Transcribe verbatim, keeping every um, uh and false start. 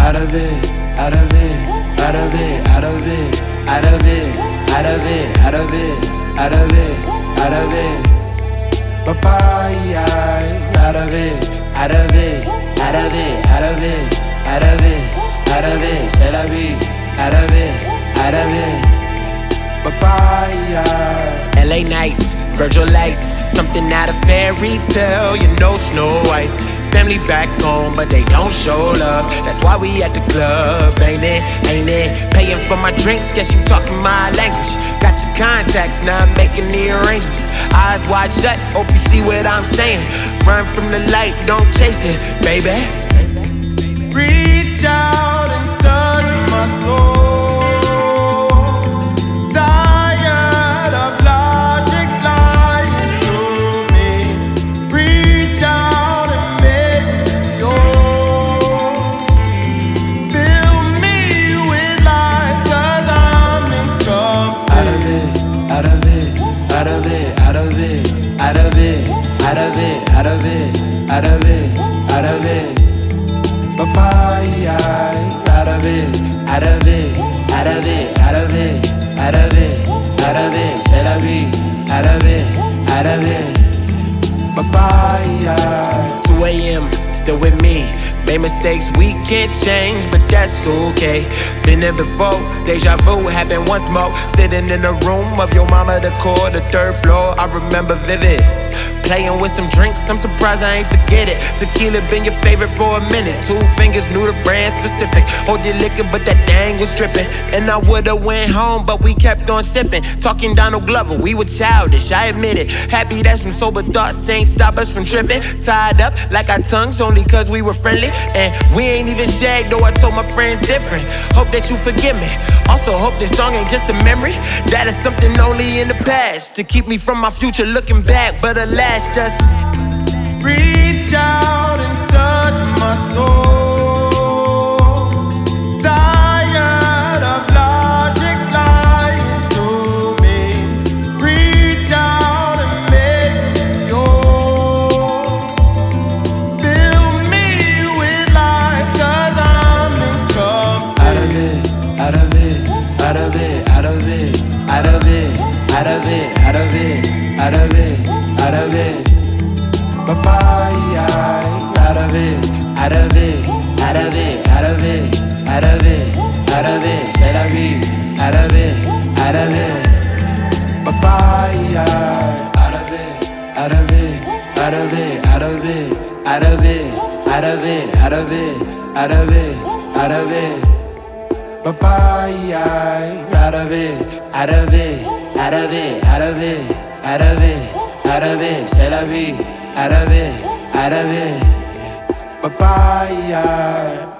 out of it, out of it, out of it, out of it, out of it, out of it, out of it, out of it, out of it. Papaya, out of it, out of it, out of it, out of it, out of it, out of it, c'est la vie, out of it, out of it. Papaya. L A nights, Virgil lights, something out of fairy tale, you know Snow White. Family back home, but they don't show love. That's why we at the club, ain't it, ain't it? Paying for my drinks, guess you talking my language. Got your contacts, now I'm making the arrangements. Eyes wide shut, hope you see what I'm saying. Run from the light, don't chase it, baby. Reach out and touch my soul. Tired of logic lying to me. Reach out and make me whole. Fill me with life, cause I'm in trouble. Out of it, out of it, out of it, out of it, out of it, out of it, out of it, out of it, out of it. Papaya, out of it, out of it, out of it, out of it, out of it, out of it, c'est la vie, out of it, out of it. Papaya. two A M, still with me. Made mistakes we can't change, but that's okay. Been there before, deja vu happened once more. Sitting in the room of your mama, the core, the third floor, I remember vivid. Playing with some drinks, I'm surprised I ain't forget it. Tequila been your favorite for a minute. Two fingers knew the brand specific. Hold your liquor, but that thing was dripping. And I would've went home, but we kept on sipping. Talking Donald Glover, we were childish, I admit it. Happy that some sober thoughts ain't stop us from tripping. Tied up like our tongues only cause we were friendly. And we ain't even shagged, though I told my friends different. Hope that you forgive me. Also hope this song ain't just a memory. That is something only in the past to keep me from my future looking back. But alas, just reach out and touch my soul. Tired of logic lying to me. Reach out and make me whole. Fill me with life, cause I'm in trouble. Out of it, out of it, out of it, out of it, out of it, out of it, out of it, out of it, out of it. Papaya, out of it, out of it, out of it, out of it, out of it, out of it, c'est la vie, out of it, out of it. Papaya, out of it, out of it, out of it, out of it, out of it, out of it, out of it, out of it, out of it. Papaya, out of it, out of it, out of it, out of it, out of it, out of it, c'est la vie. Out of it, out of it, papaya.